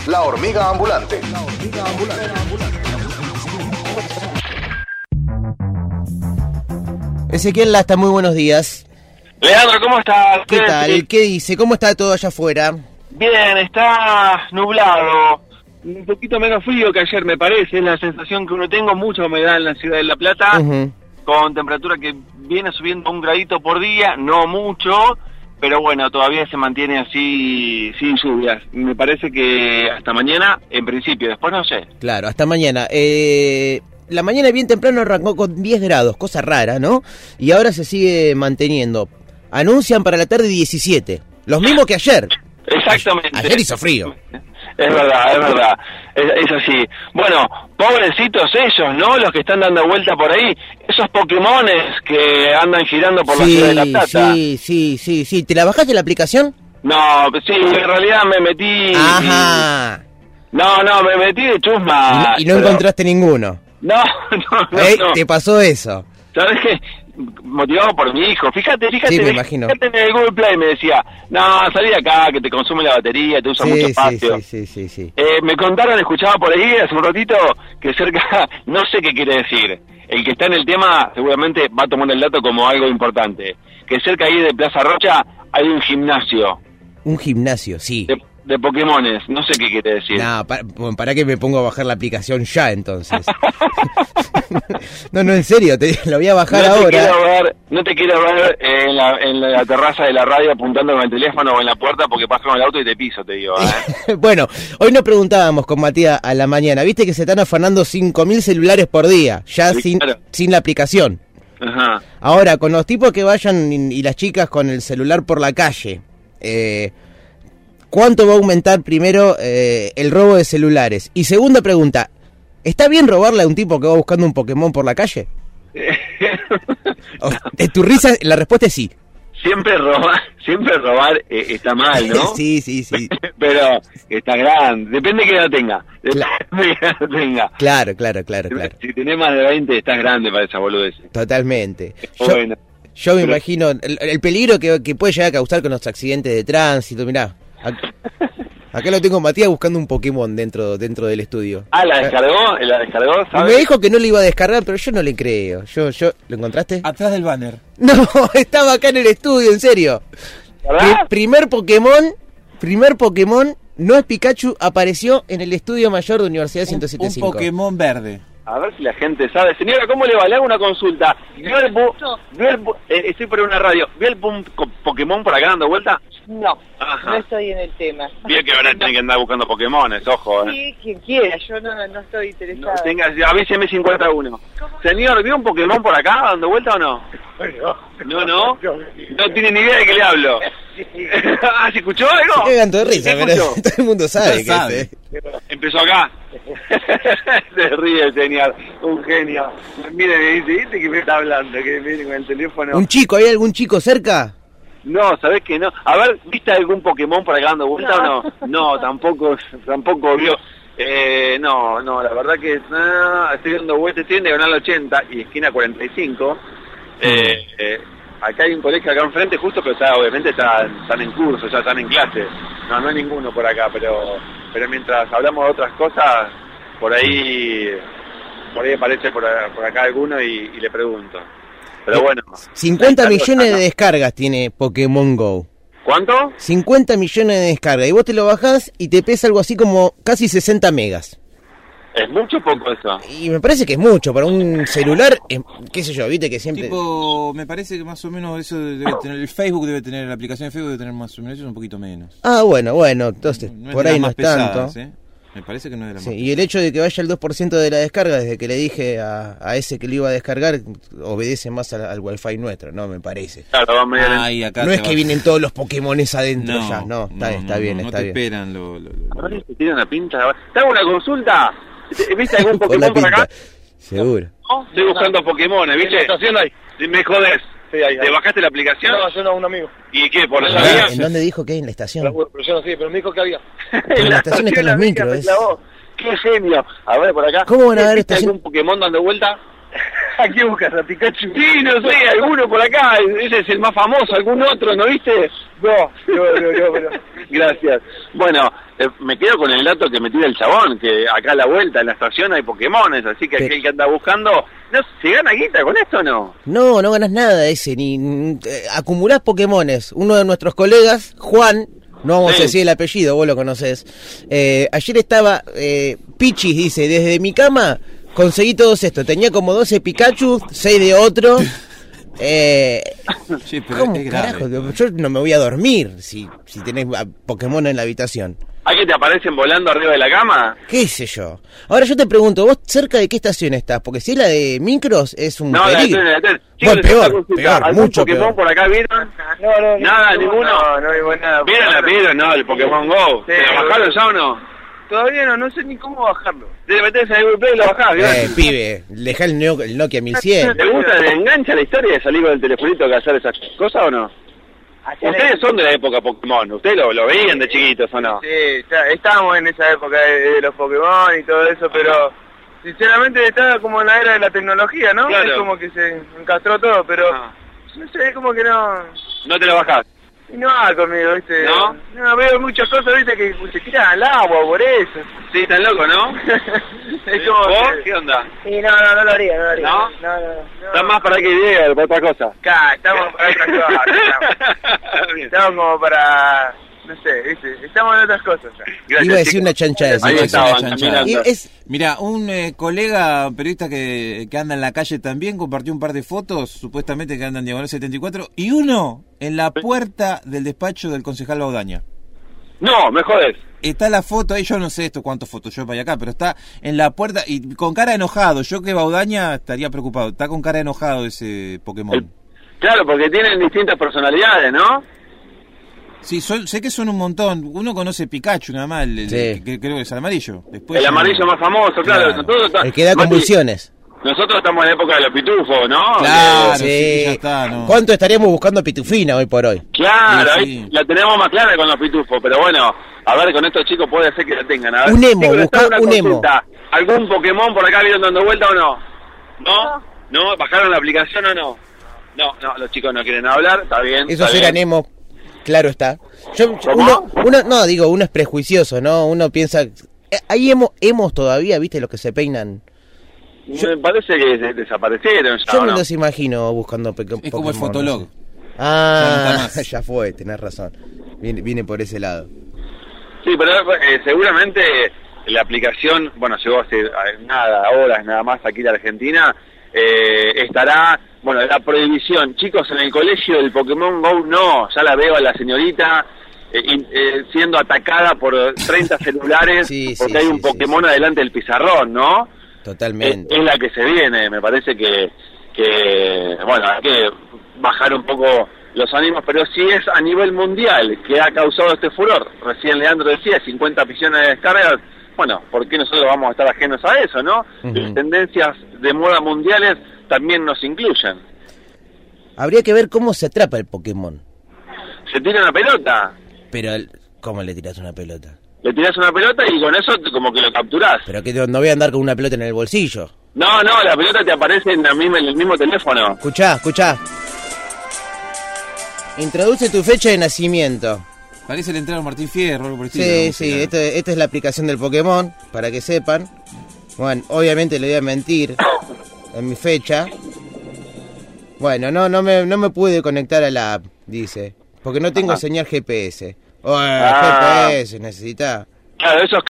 La Hormiga Ambulante. Ezequiel Lasta, muy buenos días. Leandro, ¿cómo estás? ¿Qué tal? ¿Qué dice? ¿Cómo está todo allá afuera? Bien, está nublado, un poquito menos frío que ayer me parece, es la sensación que uno tengo, mucha humedad en la ciudad de La Plata, con temperatura que viene subiendo 1 gradito por día, no mucho, pero bueno, todavía se mantiene así sin lluvias. Me parece que hasta mañana, en principio, después no sé. Claro, hasta mañana. La mañana bien temprano arrancó con 10 grados, cosa rara, ¿no? Y ahora se sigue manteniendo. Anuncian para la tarde 17, los mismos que ayer. Exactamente. Ayer hizo frío. Es verdad, es así. Bueno, pobrecitos ellos, ¿no? Los que están dando vuelta por ahí, esos Pokémones que andan girando por la ciudad de La Plata. Sí. ¿Te la bajaste la aplicación? No, sí, en realidad me metí... Ajá. No, me metí de chusma. Y no encontraste ninguno. No. ¿Te pasó eso? ¿Sabes qué? Motivado por mi hijo. Fíjate, Sí, me imagino. fíjate en el Google Play me decía, no, salí de acá, que te consume la batería, te usa mucho espacio. Sí. Me contaron, escuchaba por ahí hace un ratito, que cerca, no sé qué quiere decir. El que está en el tema seguramente va a tomar el dato como algo importante. Que cerca ahí de Plaza Rocha hay un gimnasio. Un gimnasio, sí. De Pokémones, no sé qué quiere decir. No, para que me pongo a bajar la aplicación ya, entonces. No, en serio, lo voy a bajar ahora. No te quiero ver en la terraza de la radio apuntando con el teléfono o en la puerta porque paso con el auto y te piso, te digo. Bueno, hoy nos preguntábamos con Matías a la mañana, viste que se están afanando 5.000 celulares por día, ya sí, sin la aplicación. Ajá. Ahora, con los tipos que vayan y las chicas con el celular por la calle, ¿cuánto va a aumentar primero el robo de celulares? Y segunda pregunta, ¿está bien robarle a un tipo que va buscando un Pokémon por la calle? De tu risa, la respuesta es sí. Siempre robar está mal, ¿no? Sí. Pero está grande, depende de que edad tenga. Claro. Si tenés más de 20 estás grande para esa boludez. Totalmente. Bueno, yo me imagino el peligro que puede llegar a causar con los accidentes de tránsito, mirá. Acá lo tengo Matías buscando un Pokémon dentro del estudio. ¿La descargó? ¿Sabes? Me dijo que no lo iba a descargar, pero yo no le creo. ¿Lo encontraste? Atrás del banner. No, estaba acá en el estudio, en serio. ¿Verdad? Primer Pokémon, no es Pikachu, apareció en el estudio mayor de Universidad 107.5. Un Pokémon verde. A ver si la gente sabe. Señora, ¿cómo le va? Le hago una consulta. Estoy por una radio. ¿Vio el Pokémon por acá dando vuelta? No, Ajá. no estoy en el tema. Vio que ahora tiene que andar buscando Pokémones, ojo. Sí, quien quiera, yo no estoy interesada. Avíseme 51. Señor, ¿vio un Pokémon por acá dando vuelta o no? No tiene ni idea de qué le hablo. ¿Se escuchó algo? Qué canto de risa, pero todo el mundo sabe que Empezó acá. Se ríe el señor, un genio. Mire, me dice, ¿viste que me está hablando? Que viene con el teléfono. ¿Un chico? ¿Hay algún chico cerca? No, ¿sabés que no? A ver, ¿viste algún Pokémon por acá dando vuelta o no? No, tampoco vio. No, la verdad que estoy dando vuelta, estoy en diagonal 80 y esquina 45. Acá hay un colegio acá enfrente justo, pero obviamente están en curso, ya están en clase. No hay ninguno por acá, pero mientras hablamos de otras cosas, por ahí aparece por acá alguno y le pregunto. Pero bueno. 50 millones de descargas tiene Pokémon GO. ¿Cuánto? 50 millones de descargas. Y vos te lo bajás y te pesa algo así como casi 60 megas. ¿Es mucho o poco eso? Y me parece que es mucho. Para un celular, qué sé yo, viste que siempre... Me parece que más o menos eso debe tener... El Facebook debe tener, la aplicación de Facebook debe tener más o menos, eso es un poquito menos. Ah, bueno, entonces no por ahí no es tanto. Me parece que no es de la más Y el hecho de que vaya el 2% de la descarga, desde que le dije a ese que lo iba a descargar, obedece más al wifi nuestro, ¿no? Me parece. Claro, vamos a ir no es que vienen todos los Pokémones adentro ya, está bien. No te esperan A ver si tiene una pinta. ¿Te hago una consulta? ¿Viste algún Pokémon por acá? Seguro. ¿No? Estoy buscando Pokémon, ¿viste? ¿Qué estación hay? Me jodés. Sí, ahí. ¿Te bajaste la aplicación? No, yo no, un amigo. ¿Y qué? ¿Por la vía? ¿En dónde dijo que hay en la estación? Pero yo no sé, pero me dijo que había. En la estación están los micros. ¡Qué genio! A ver, por acá. ¿Cómo van a ver estación? ¿Algún Pokémon dando vuelta? ¿A quién buscas? ¿A Pikachu? Sí, no sé, alguno por acá, ese es el más famoso, algún otro, ¿no viste? No, pero... Gracias. Bueno, me quedo con el dato que me tira el chabón, que acá a la vuelta en la estación hay Pokémones, así que aquel que anda buscando, ¿no se gana guita con esto o no? No, no ganas nada ese, ni acumulás Pokémones. Uno de nuestros colegas, Juan, no vamos Sí. a decir el apellido, vos lo conocés. Ayer estaba, Pichis dice, desde mi cama conseguí todos estos. Tenía como 12 Pikachu, 6 de otro. Sí, pero ¿Cómo es grave. carajo? Yo no me voy a dormir si tenés a Pokémon en la habitación. ¿A que te aparecen volando arriba de la cama? ¿Qué sé yo? Ahora yo te pregunto, ¿vos cerca de qué estación estás? Porque si es la de Micros, es un No, peligro. la Bueno, Chicos, les peor, hago consulta. peor, ¿Algún mucho Pokémon peor. por acá vieron? No, Nada, ninguno. No vimos nada. ¿Vieron, no, el Pokémon GO? Sí, ¿Te lo bajaron ya o no? Todavía no sé ni cómo bajarlo. Te metés en el Google Play y lo bajás, ¿vieron? Pibe, dejá el Nokia 1100. ¿Te gusta, te engancha la historia de salir con el telefonito que hacer esas cosas o no? Ustedes son de la época Pokémon, ¿ustedes lo veían de chiquitos o no? Sí, estábamos en esa época de los Pokémon y todo eso, pero sinceramente estaba como en la era de la tecnología, ¿no? Claro. Es como que se encastró todo, pero Ah. no sé, es como que no... ¿No te lo bajás? Y no va conmigo, ¿viste? ¿No? No, veo muchas cosas, ¿viste? Que se tiran al agua por eso. Sí, están locos, ¿no? Es como ¿Vos? que... ¿Qué onda? Sí, no lo haría, ¿No? No. Están más para que llegue, para otra cosa. Acá, estamos para otras cosas. Bien. Estamos como para... No sé, ¿viste? Estamos en otras cosas. Gracias, Iba a decir chicos. una chanchada. Ahí ese estaban, chico. caminando. Y es, Mira, un colega periodista que anda en la calle también compartió un par de fotos, supuestamente que andan en Diagonal 74, y uno en la puerta del despacho del concejal Baudaña. No, me jodes. Está la foto ahí, yo no sé esto cuánto Photoshop hay acá, pero está en la puerta y con cara de enojado. Yo que Baudaña estaría preocupado. Está con cara de enojado ese Pokémon. Claro, porque tienen distintas personalidades, ¿no? Sí, sé que son un montón. Uno conoce Pikachu nada más, Sí. que creo que es el amarillo. Después El amarillo más famoso, claro. Claro. el que da Mati, convulsiones. Nosotros estamos en la época de los pitufos, ¿no? Claro, Sí. sí, ya está, ¿no? ¿Cuánto estaríamos buscando Pitufina hoy por hoy? Claro, Sí, ahí sí. la tenemos más clara con los pitufos, pero bueno, a ver, con estos chicos puede ser que la tengan. A ver, Un emo, chicos, les buscá hago una un emo. consulta. ¿Algún Pokémon por acá vieron dando vuelta o no? ¿No? ¿No? ¿Bajaron la aplicación o no? No, los chicos no quieren hablar, está bien. Esos está eran bien. emo, claro está. ¿Cómo? Uno es prejuicioso, ¿no? Uno piensa... Hay emos todavía, ¿viste? Los que se peinan. Me parece que desaparecieron ya, Yo ¿o me no? los imagino buscando Pokémon. Es como el no Fotolog. sé. Ya no está más. Ya fue, tenés razón. Viene por ese lado. Sí, pero seguramente la aplicación, bueno, llegó hace horas nada más aquí en Argentina, estará, bueno, la prohibición. Chicos, en el colegio del Pokémon GO no, ya la veo a la señorita siendo atacada por 30 celulares Sí, porque sí, hay sí, un Pokémon sí. adelante del pizarrón, ¿no? Totalmente. Es la que se viene, me parece que bueno, hay que bajar un poco los ánimos, pero si es a nivel mundial que ha causado este furor. Recién Leandro decía 50 millones de descargas. Bueno, ¿por qué nosotros vamos a estar ajenos a eso, no? Ujú. Las tendencias de moda mundiales también nos incluyen. Habría que ver cómo se atrapa el Pokémon. Se tira una pelota, Pero, ¿cómo le tirás una pelota? le tirás una pelota y con eso como que lo capturás. Pero que no voy a andar con una pelota en el bolsillo. No, la pelota te aparece en el mismo teléfono. Escuchá. Introduce tu fecha de nacimiento. Parece el entrado Martín Fierro, algo por el Sí, estilo, sí, música. esta es la aplicación del Pokémon, para que sepan. Bueno, obviamente le voy a mentir en mi fecha. Bueno, no me pude conectar a la app, dice. Porque no tengo Ajá. señal GPS. Ah. GPS necesita. Claro, esos